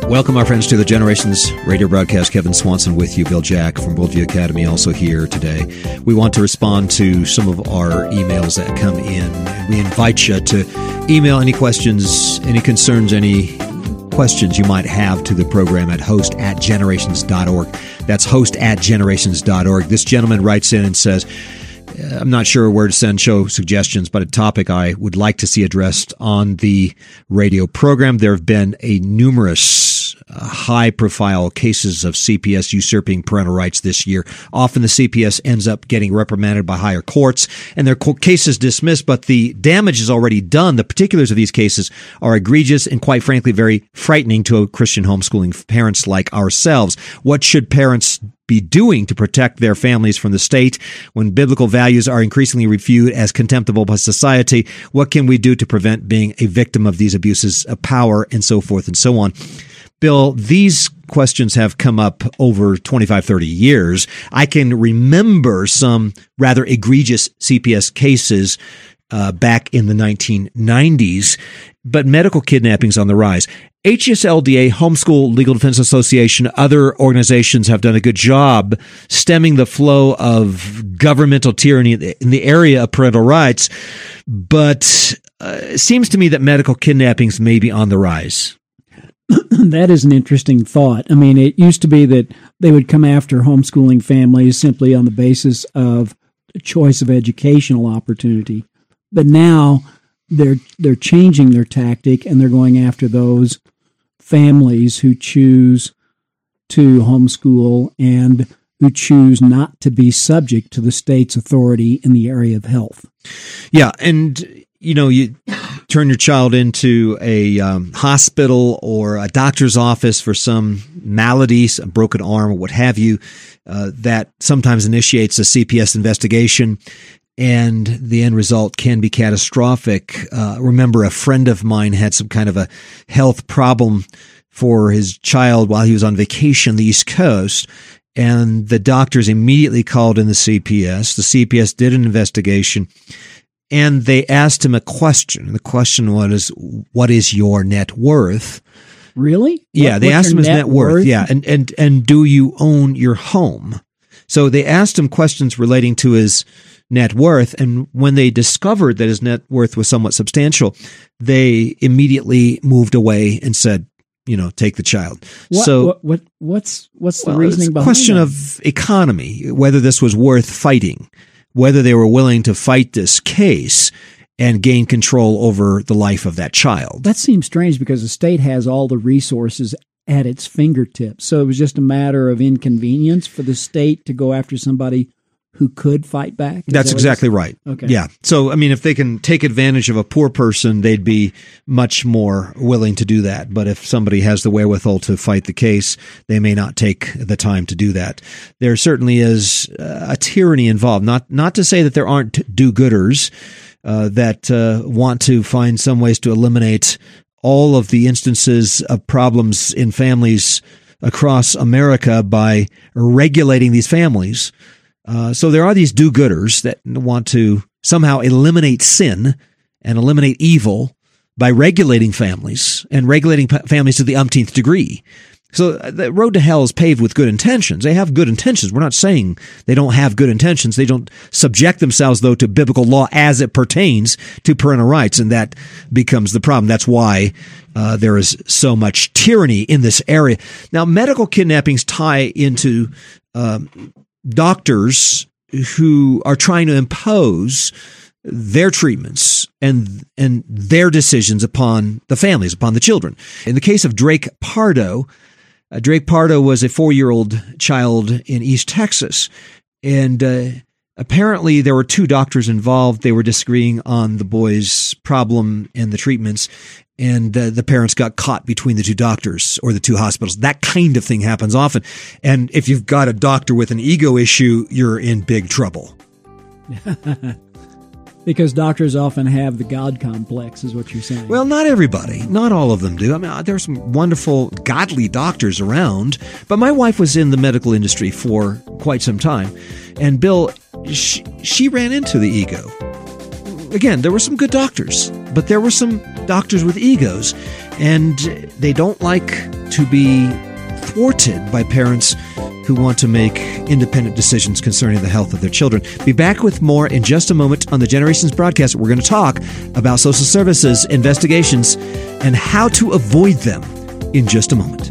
Welcome, our friends, to the Generations radio broadcast. Kevin Swanson with you, Bill Jack from Worldview Academy, also here today. We want to respond to some of our emails that come in. We invite you to email any questions, any concerns, any questions you might have to the program at host@generations.org. That's host@generations.org. This gentleman writes in and says, I'm not sure where to send show suggestions, but a topic I would like to see addressed on the radio program. There have been numerous high-profile cases of CPS usurping parental rights this year. Often the CPS ends up getting reprimanded by higher courts, and their cases dismissed, but the damage is already done. The particulars of these cases are egregious and, quite frankly, very frightening to Christian homeschooling parents like ourselves. What should parents be doing to protect their families from the state when biblical values are increasingly reviewed as contemptible by society? What can we do to prevent being a victim of these abuses of power, and so forth and so on? Bill, these questions have come up over 25, 30 years. I can remember some rather egregious CPS cases back in the 1990s, but medical kidnapping's on the rise. HSLDA, Homeschool Legal Defense Association, other organizations have done a good job stemming the flow of governmental tyranny in the area of parental rights, but it seems to me that medical kidnappings may be on the rise. That is an interesting thought. I mean, it used to be that they would come after homeschooling families simply on the basis of choice of educational opportunity, but now they're changing their tactic, and they're going after those families who choose to homeschool and who choose not to be subject to the state's authority in the area of health. Yeah, and you turn your child into a hospital or a doctor's office for some malady, a broken arm or what have you, that sometimes initiates a CPS investigation, and the end result can be catastrophic. Remember, a friend of mine had some kind of a health problem for his child while he was on vacation on the East Coast, and the doctors immediately called in the CPS. The CPS did an investigation, and they asked him a question. The question was, what is your net worth? Really? Yeah, they asked him his net worth. Yeah, and do you own your home? So they asked him questions relating to his net worth, and when they discovered that his net worth was somewhat substantial, they immediately moved away and said, take the child. What's the reasoning behind it? Question of economy, whether this was worth fighting, whether they were willing to fight this case and gain control over the life of that child. That seems strange because the state has all the resources at its fingertips. So it was just a matter of inconvenience for the state to go after somebody who could fight back? That's exactly right. Okay. Yeah. So, I mean, if they can take advantage of a poor person, they'd be much more willing to do that. But if somebody has the wherewithal to fight the case, they may not take the time to do that. There certainly is a tyranny involved. Not to say that there aren't do-gooders that want to find some ways to eliminate all of the instances of problems in families across America by regulating these families. So there are these do-gooders that want to somehow eliminate sin and eliminate evil by regulating families and regulating families to the umpteenth degree. So the road to hell is paved with good intentions. They have good intentions. We're not saying they don't have good intentions. They don't subject themselves, though, to biblical law as it pertains to parental rights, and that becomes the problem. That's why there is so much tyranny in this area. Now, medical kidnappings tie into doctors who are trying to impose their treatments and their decisions upon the families, upon the children. In the case of Drake Pardo, Drake Pardo was a 4-year-old child in East Texas, and apparently there were 2 doctors involved. They were disagreeing on the boy's problem and the treatments, and the parents got caught between the 2 doctors or the 2 hospitals. That kind of thing happens often. And if you've got a doctor with an ego issue, you're in big trouble. Because doctors often have the God complex, is what you're saying. Well, not everybody. Not all of them do. I mean, there's some wonderful, godly doctors around. But my wife was in the medical industry for quite some time. And Bill, she ran into the ego. Again, there were some good doctors, but there were some doctors with egos. And they don't like to be thwarted by parents who want to make independent decisions concerning the health of their children. Be back with more in just a moment on the Generations broadcast. We're going to talk about social services investigations and how to avoid them in just a moment.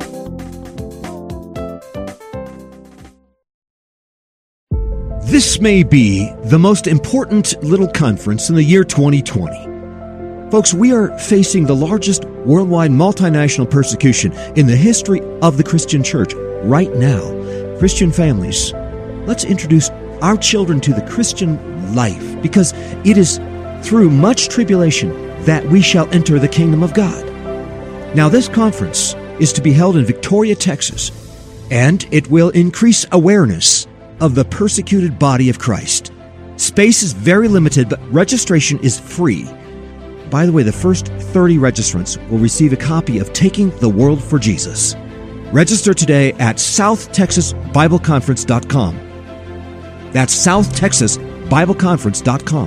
This may be the most important little conference in the year 2020. Folks, we are facing the largest worldwide multinational persecution in the history of the Christian church. Right now, Christian families, let's introduce our children to the Christian life, because it is through much tribulation that we shall enter the kingdom of God. Now, this conference is to be held in Victoria, Texas, and it will increase awareness of the persecuted body of Christ. Space is very limited, but registration is free. By the way, the first 30 registrants will receive a copy of Taking the World for Jesus. Register today at southtexasbibleconference.com. That's southtexasbibleconference.com.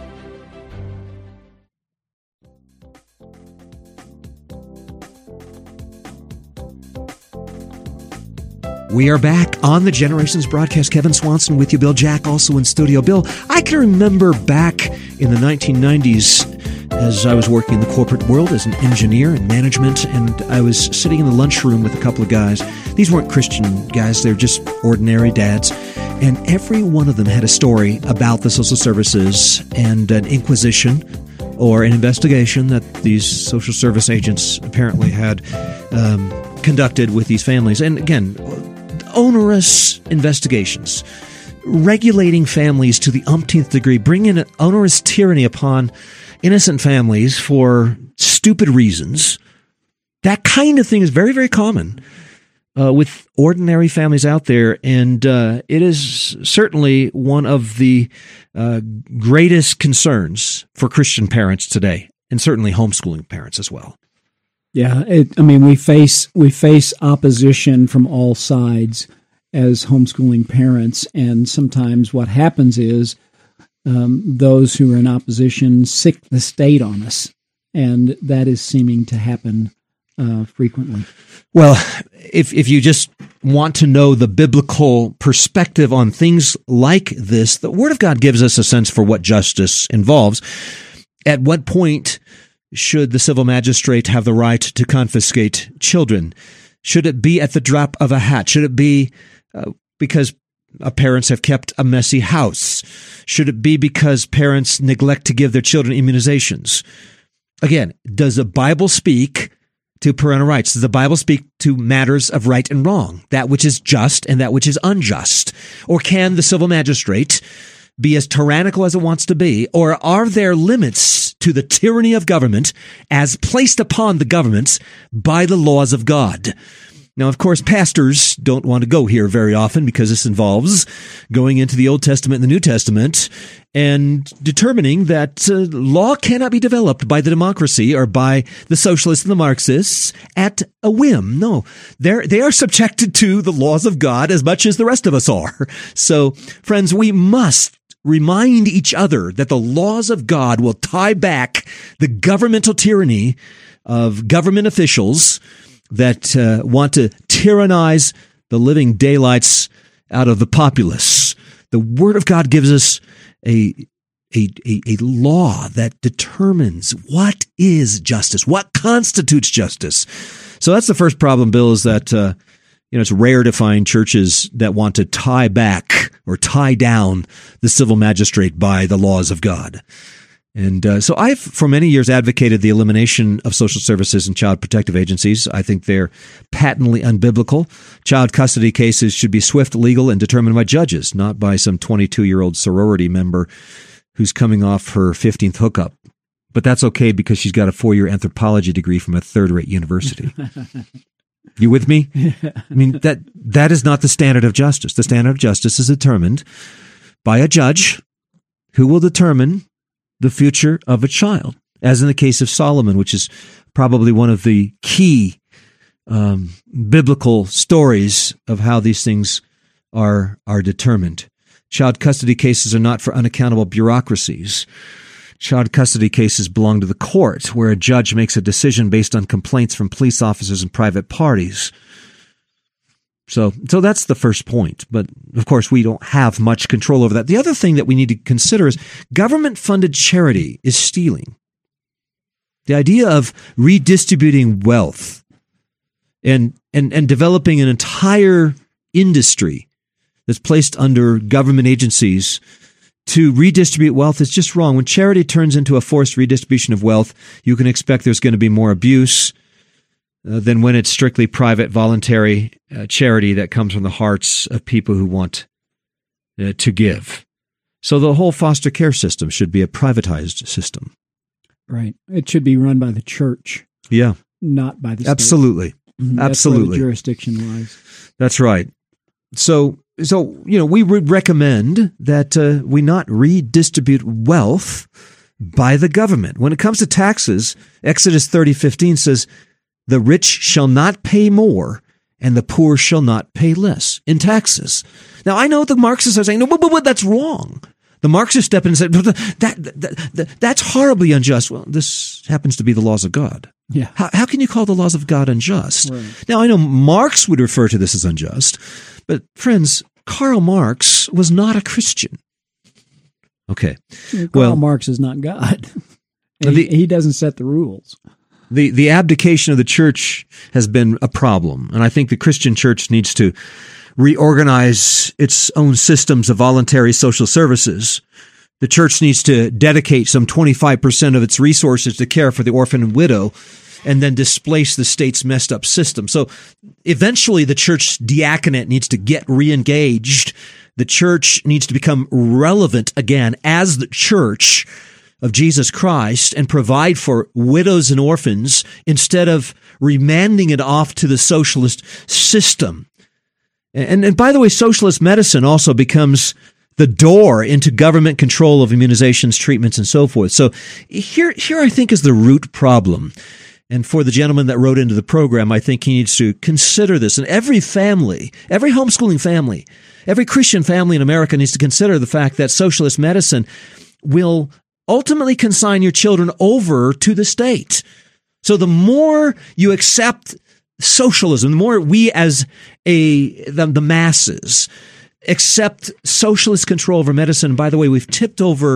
We are back on the Generations broadcast. Kevin Swanson with you, Bill Jack also in studio. Bill, I can remember back in the 1990s as I was working in the corporate world as an engineer in management, and I was sitting in the lunchroom with a couple of guys. These weren't Christian guys, they were just ordinary dads. And every one of them had a story about the social services and an inquisition or an investigation that these social service agents apparently had conducted with these families. And again, onerous investigations, regulating families to the umpteenth degree, bringing an onerous tyranny upon innocent families for stupid reasons. That kind of thing is very, very common with ordinary families out there, and it is certainly one of the greatest concerns for Christian parents today, and certainly homeschooling parents as well. Yeah, we face opposition from all sides as homeschooling parents, and sometimes what happens is those who are in opposition sick the state on us, and that is seeming to happen frequently. Well, if you just want to know the biblical perspective on things like this, the Word of God gives us a sense for what justice involves. At what point should the civil magistrate have the right to confiscate children? Should it be at the drop of a hat? Should it be because parents have kept a messy house? Should it be because parents neglect to give their children immunizations? Again, does the Bible speak to parental rights? Does the Bible speak to matters of right and wrong, that which is just and that which is unjust? Or can the civil magistrate be as tyrannical as it wants to be? Or are there limits to the tyranny of government as placed upon the governments by the laws of God? Now, of course, pastors don't want to go here very often because this involves going into the Old Testament and the New Testament and determining that law cannot be developed by the democracy or by the socialists and the Marxists at a whim. No, they are subjected to the laws of God as much as the rest of us are. So, friends, we must remind each other that the laws of God will tie back the governmental tyranny of government officials that want to tyrannize the living daylights out of the populace. The Word of God gives us a law that determines what is justice, what constitutes justice. So that's the first problem, Bill, is that it's rare to find churches that want to tie back or tie down the civil magistrate by the laws of God. And so I've, for many years, advocated the elimination of social services and child protective agencies. I think they're patently unbiblical. Child custody cases should be swift, legal, and determined by judges, not by some 22-year-old sorority member who's coming off her 15th hookup. But that's okay because she's got a 4-year anthropology degree from a third-rate university. You with me? I mean, that is not the standard of justice. The standard of justice is determined by a judge who will determine the future of a child, as in the case of Solomon, which is probably one of the key biblical stories of how these things are determined. Child custody cases are not for unaccountable bureaucracies. Child custody cases belong to the court, where a judge makes a decision based on complaints from police officers and private parties. So that's the first point. But, of course, we don't have much control over that. The other thing that we need to consider is government-funded charity is stealing. The idea of redistributing wealth and developing an entire industry that's placed under government agencies to redistribute wealth is just wrong. When charity turns into a forced redistribution of wealth, you can expect there's going to be more abuse than when it's strictly private, voluntary charity that comes from the hearts of people who want to give. So the whole foster care system should be a privatized system. Right. It should be run by the church. Yeah. Not by the state. Absolutely. That's Absolutely. where the jurisdiction lies. That's right. So we would recommend that we not redistribute wealth by the government. When it comes to taxes, Exodus 30:15 says, "The rich shall not pay more, and the poor shall not pay less in taxes." Now, I know the Marxists are saying, no, but that's wrong. The Marxists step in and say, that's horribly unjust. Well, this happens to be the laws of God. Yeah. How can you call the laws of God unjust? Right. Now, I know Marx would refer to this as unjust, but friends, Karl Marx was not a Christian. Okay. Karl Marx is not God. He doesn't set the rules. The abdication of the church has been a problem, and I think the Christian church needs to reorganize its own systems of voluntary social services. The church needs to dedicate some 25% of its resources to care for the orphan and widow, and then displace the state's messed up system. So eventually the church diaconate needs to get re-engaged. The church needs to become relevant again as the church of Jesus Christ and provide for widows and orphans instead of remanding it off to the socialist system. And by the way, socialist medicine also becomes the door into government control of immunizations, treatments, and so forth. So here I think is the root problem. And for the gentleman that wrote into the program, I think he needs to consider this. And every family, every homeschooling family, every Christian family in America needs to consider the fact that socialist medicine will ultimately consign your children over to the state. So the more you accept socialism, the more we as the masses accept socialist control over medicine. By the way, we've tipped over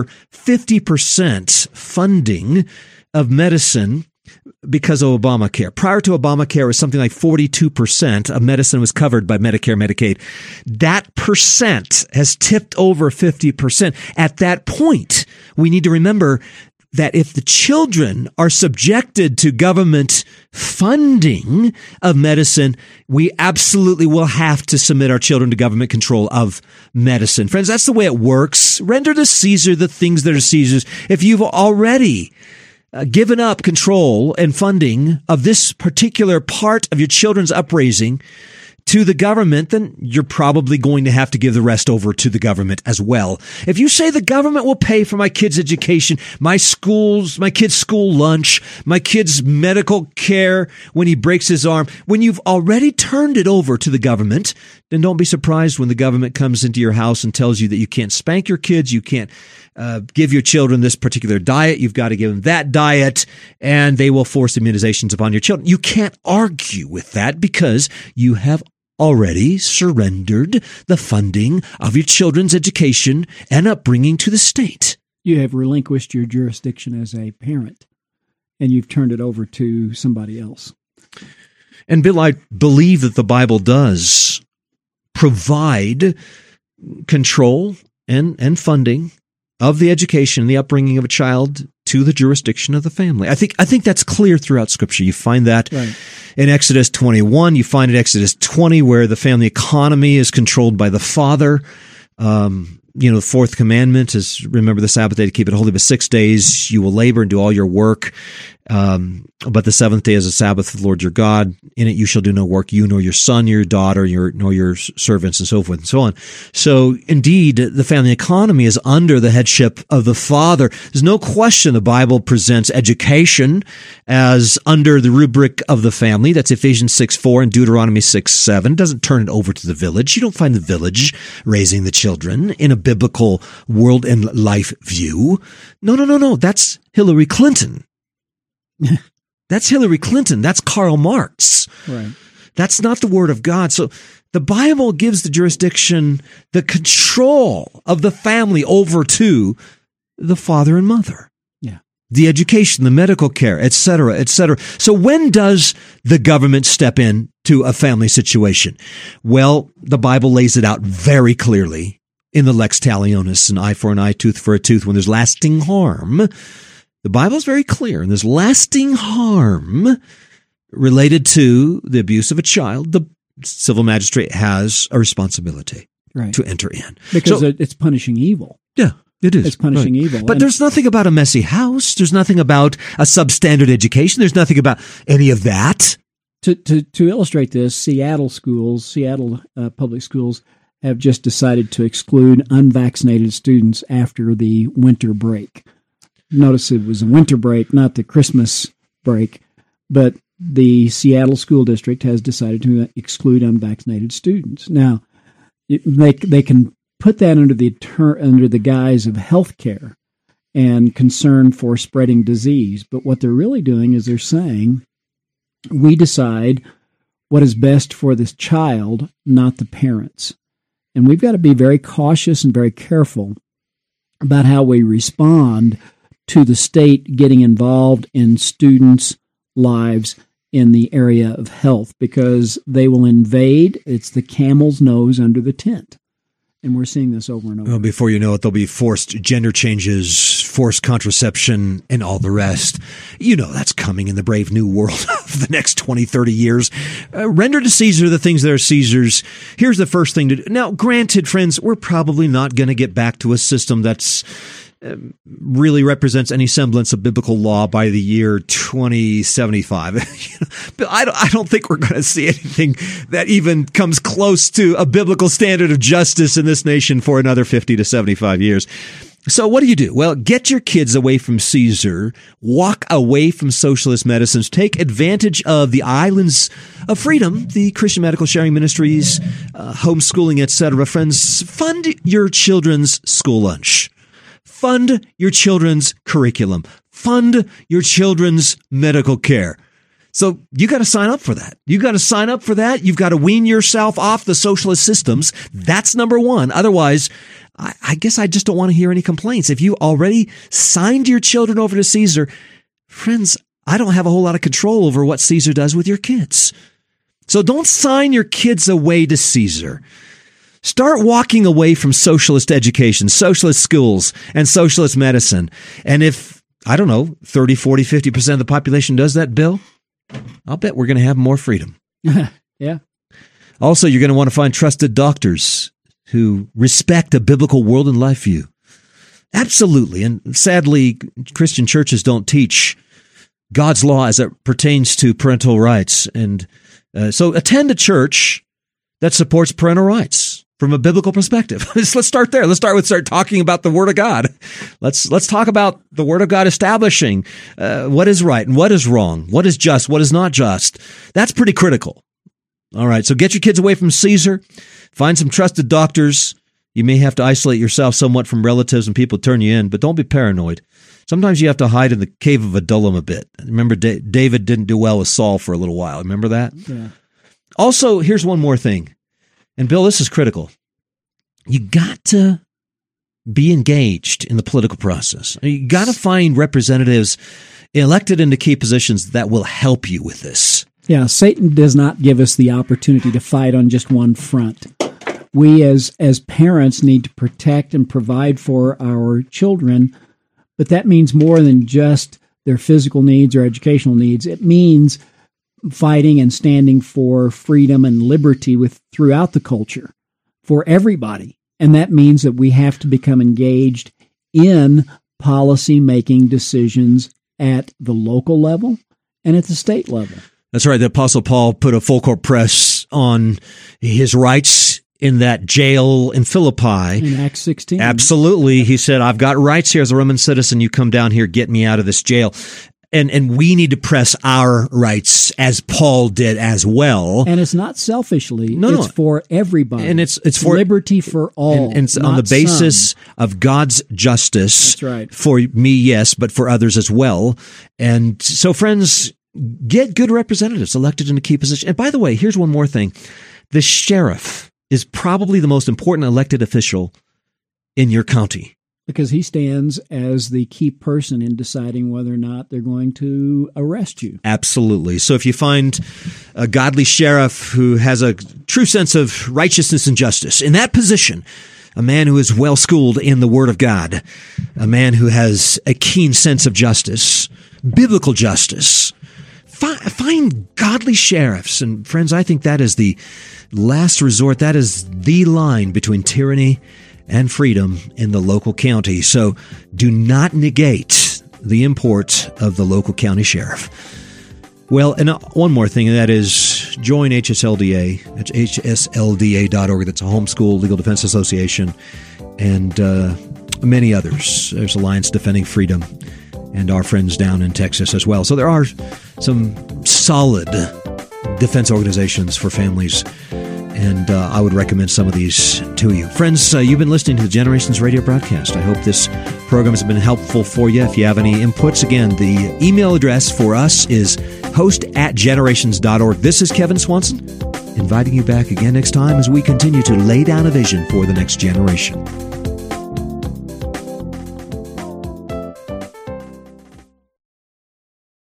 50% funding of medicine because of Obamacare. Prior to Obamacare, it was something like 42% of medicine was covered by Medicare, Medicaid. That percent has tipped over 50%. At that point, we need to remember that if the children are subjected to government funding of medicine, we absolutely will have to submit our children to government control of medicine. Friends, that's the way it works. Render to Caesar the things that are Caesar's. If you've already given up control and funding of this particular part of your children's upraising to the government, then you're probably going to have to give the rest over to the government as well. If you say the government will pay for my kid's education, my kid's school lunch, my kid's medical care when he breaks his arm, when you've already turned it over to the government, then don't be surprised when the government comes into your house and tells you that you can't spank your kids, you can't give your children this particular diet, you've got to give them that diet, and they will force immunizations upon your children. You can't argue with that because you have already surrendered the funding of your children's education and upbringing to the state. You have relinquished your jurisdiction as a parent, and you've turned it over to somebody else. And Bill, I believe that the Bible does provide control and funding of the education and the upbringing of a child to the jurisdiction of the family. I think that's clear throughout Scripture. You find that in Exodus 21. You find it in Exodus 20, where the family economy is controlled by the father. The fourth commandment is, remember the Sabbath day to keep it holy, but 6 days you will labor and do all your work. But the seventh day is a Sabbath of the Lord your God. In it you shall do no work, you nor your son, your daughter, nor your servants, and so forth and so on. So indeed, the family economy is under the headship of the father. There's no question the Bible presents education as under the rubric of the family. That's Ephesians 6:4 and Deuteronomy 6:7. It doesn't turn it over to the village. You don't find the village raising the children in a biblical world and life view. No. That's Hillary Clinton. That's Hillary Clinton. That's Karl Marx. Right. That's not the Word of God. So the Bible gives the jurisdiction, the control of the family over to the father and mother. Yeah. The education, the medical care, et cetera, et cetera. So when does the government step in to a family situation? Well, the Bible lays it out very clearly in the lex talionis, an eye for an eye, tooth for a tooth, when there's lasting harm. The Bible is very clear, and there's lasting harm related to the abuse of a child. The civil magistrate has a responsibility to enter in. Because it's punishing evil. Yeah, it is. It's punishing evil. But there's nothing about a messy house. There's nothing about a substandard education. There's nothing about any of that. To illustrate this, Seattle public schools have just decided to exclude unvaccinated students after the winter break. Notice it was a winter break, not the Christmas break, but the Seattle School District has decided to exclude unvaccinated students. Now, they can put that under the guise of health care and concern for spreading disease, but what they're really doing is they're saying, we decide what is best for this child, not the parents. And we've got to be very cautious and very careful about how we respond to the state getting involved in students' lives in the area of health, because they will invade. It's the camel's nose under the tent. And we're seeing this over and over. Well, before you know it, there'll be forced gender changes, forced contraception, and all the rest. You know that's coming in the brave new world of the next 20, 30 years. Render to Caesar the things that are Caesar's. Here's the first thing to do. Now, granted, friends, we're probably not going to get back to a system that's really represents any semblance of biblical law by the year 2075. But I don't think we're going to see anything that even comes close to a biblical standard of justice in this nation for another 50 to 75 years. So what do? Well, get your kids away from Caesar, walk away from socialist medicines, take advantage of the islands of freedom, the Christian Medical Sharing Ministries, homeschooling, etc. Friends, fund your children's school lunch. Fund your children's curriculum. Fund your children's medical care. So you got to sign up for that. You got to sign up for that. You've got to wean yourself off the socialist systems. That's number one. Otherwise, I guess I just don't want to hear any complaints. If you already signed your children over to Caesar, friends, I don't have a whole lot of control over what Caesar does with your kids. So don't sign your kids away to Caesar. Start walking away from socialist education, socialist schools, and socialist medicine. And if, 30, 40, 50% of the population does that, Bill, I'll bet we're going to have more freedom. Yeah. Also, you're going to want to find trusted doctors who respect a biblical world and life view. Absolutely. And sadly, Christian churches don't teach God's law as it pertains to parental rights. And so attend a church that supports parental rights from a biblical perspective. Let's start there. Let's start talking about the Word of God. Let's talk about the Word of God establishing what is right and what is wrong, what is just, what is not just. That's pretty critical. All right, so get your kids away from Caesar. Find some trusted doctors. You may have to isolate yourself somewhat from relatives and people turn you in, but don't be paranoid. Sometimes you have to hide in the cave of Adullam a bit. Remember, David didn't do well with Saul for a little while. Remember that? Yeah. Also, here's one more thing. And Bill, this is critical. You got to be engaged in the political process. You got to find representatives elected into key positions that will help you with this. Yeah, Satan does not give us the opportunity to fight on just one front. We as parents need to protect and provide for our children, but that means more than just their physical needs or educational needs. It means fighting and standing for freedom and liberty throughout the culture for everybody. And that means that we have to become engaged in policy-making decisions at the local level and at the state level. That's right. The Apostle Paul put a full court press on his rights in that jail in Philippi. In Acts 16. Absolutely. He said, I've got rights here as a Roman citizen. You come down here, get me out of this jail. And we need to press our rights as Paul did as well. And it's not selfishly. No, it's for everybody. And it's for liberty for all. And it's on the basis of God's justice. That's right. For me, yes, but for others as well. And so, friends, get good representatives elected in a key position. And by the way, here's one more thing. The sheriff is probably the most important elected official in your county. Because he stands as the key person in deciding whether or not they're going to arrest you. Absolutely. So if you find a godly sheriff who has a true sense of righteousness and justice in that position, a man who is well schooled in the Word of God, a man who has a keen sense of justice, biblical justice, find godly sheriffs. And friends, I think that is the last resort. That is the line between tyranny and freedom in the local county. So do not negate the import of the local county sheriff. Well, and one more thing, and that is join HSLDA. It's hslda.org. That's a homeschool legal defense association, and many others. There's Alliance Defending Freedom and our friends down in Texas as well. So there are some solid defense organizations for families, and I would recommend some of these to you. Friends, you've been listening to the Generations Radio broadcast. I hope this program has been helpful for you. If you have any inputs, again, the email address for us is host@generations.org. This is Kevin Swanson, inviting you back again next time as we continue to lay down a vision for the next generation.